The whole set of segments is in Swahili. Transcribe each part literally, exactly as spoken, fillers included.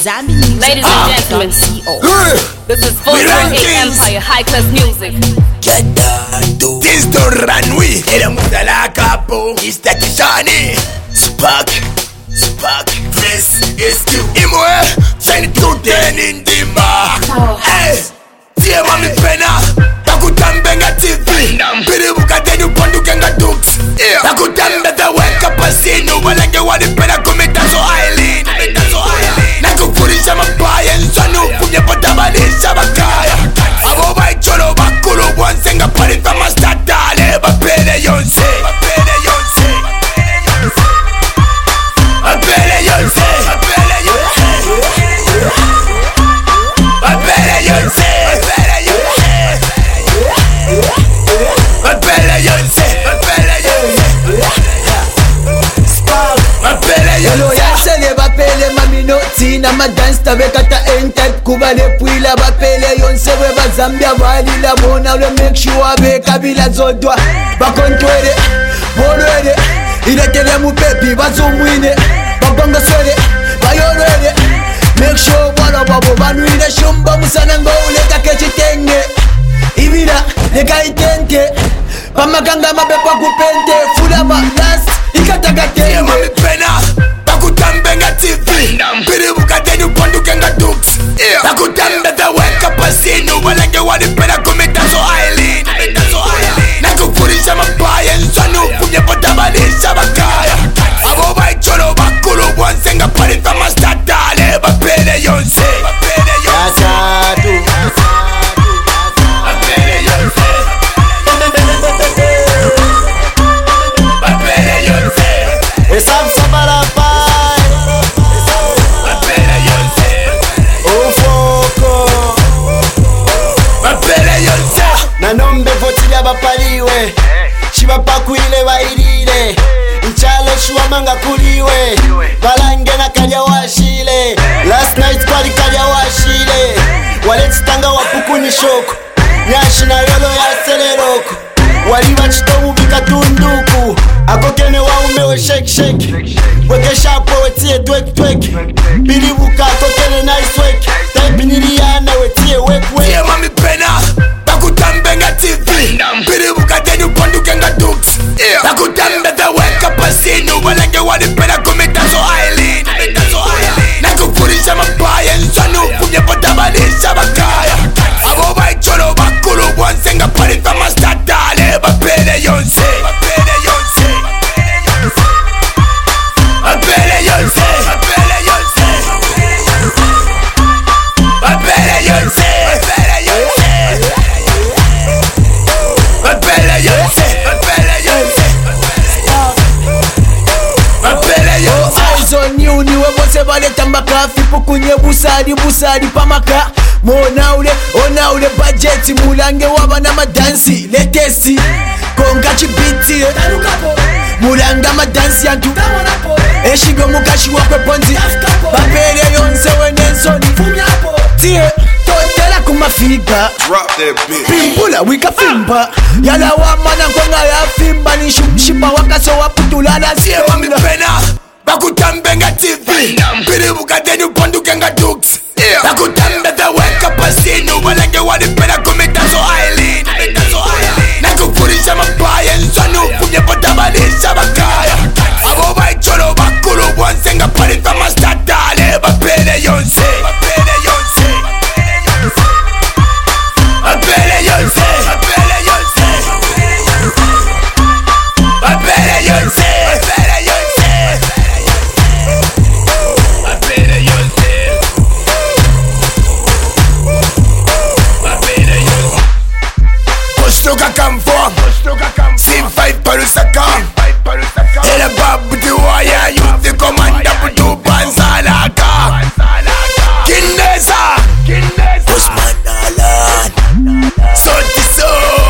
Zambi News. Ladies and gentlemen, C O. This is four forty-eight Empire, high class music. This don't run we. Era mutala capo. Ista kishani. Spark, spark. Press S Q. Imoe. Send to ten in the bar. Hey, tia mami pena. Takutambenga T V. Piri bukateni upondu kenga dukes. Takutambe the wake up asino. Walenge wadi pena kumitazo island. Nakufurisha mabaya nsanu. Kumye potabalisha bakaya. Abo baicholo bakulu. Wansenga pari fama statale. Bapele yonse. Bapele yonse. Bapele yonse. Bapele yonse. Bapele yonse. Bapele yonse. Bapele yonse. Yolo yansele bapele maminoti na madance tabekata entet kubale puila bapele yonse we bazambia balila mona le make sure be kabila zodwa bakontwele bolwele ilekele mupepi bazumwine babonga swele bayolwele make sure bala babo banwile shumba musana ngoleka kechitenge ibira leka itente pamakanga mabepa kupente fulama dance ikatagatenge mami pena takutambenga T V piri bukateni upondu kenga dukes takutambe the wake up asino walenge wadi pena kumitazo island nakufurisha mabaya nsanu kumye potabalisha bakaya abo baicholo bakulu wansenga pari fama statale bapele yonse bapele yonse bapele yonse bapele yonse Esam sabara pai bapele yonse Ufoko bapele yonse Nanombe votila bapaliwe Shibapakuile bairire Nchalo shuamanga kuliwe Balange na kalya washile Last night kwali kalya washile Waletitanga wapukuni shoko Nyashi na yolo ya seleroko Waliwa chitomu bika tunduku Akokene waumewe shake shake Weke shapo wetie twek twek Bilibuka akokene nice wek Type niliana wetie wek wek tia mami pena takutambenga T V piri bukateni upondu kenga dukes takutambe the wake up asino walenge wadi pena kumitazo island nakufurisha mabaya nsanu kumye potabalisha bakaya abo baicholo bakulu wansenga pari fama statale bapele yonse bapele yonse bapele yonse bapele yonse bapele yonse bapele yonse bapele yonse bapele yonse bapele yonse eyes on you niwe bose baleta makafi pukunye busali busali pamaka monaule onaule budget mulange waba na madansi letesi konga chibiti mulanga madansi yantu eshigo mukashi wakwe ponzi bapele yonse wenensoni tie totela kumafiga pimpula wikafimba yala wamana nkonga ya fimba ni shumshipa wakaso waputulala tia mami pena bakutambenga T V piri bukateni upondu kenga dukes takutambe the wake up asino walenge wadi pena kumitazo island nakufurisha mabaya nsanu kumye potabalisha bakaya abo baicholo bakulu wansenga pari fama statale bapele yonse bapele yonse bapele yonse bapele yonse bapele yonse bapele yonse bapele yonse bapele yonse Koshtoka kamfo Sim five parusaka Hele babu diwaya Youth the commander Budu bansalaka Kinesa Osman Alan Sotiso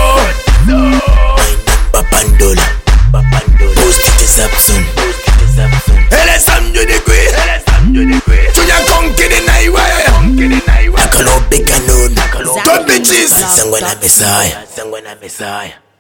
Bapandola Post it is Zapson Hele samju digwi Tunya konki di naiwe Nakalo big canon Top bitches Sangwana Messiah Sangwana Messiah